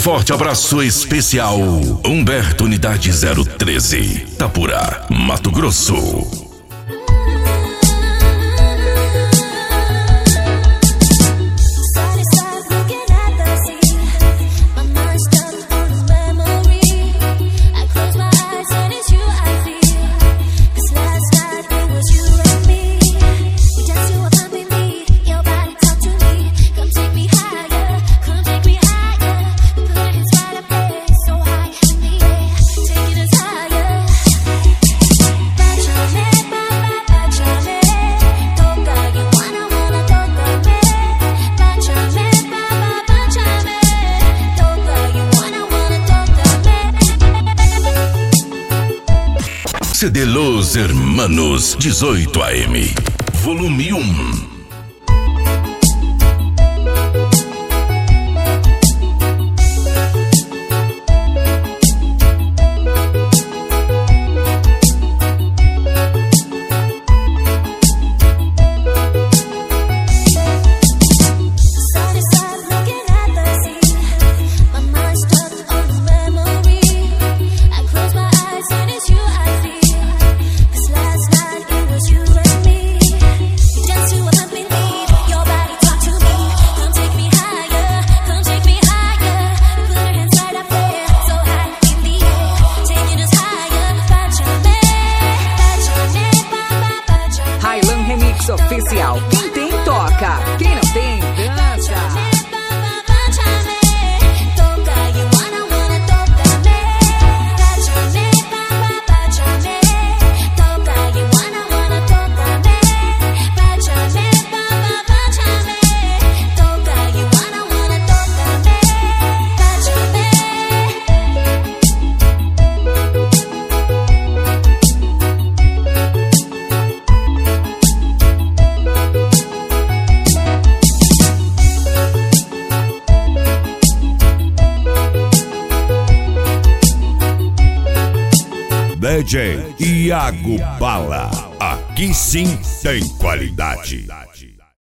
forte abraço especial. Humberto Unidade 013, Itapura, Mato Grosso. CD Los Hermanos 18 AM, volume 1. Oficial. Quem tem, toca. Quem não tem, dança. DJ Iago Bala, aqui sim tem qualidade.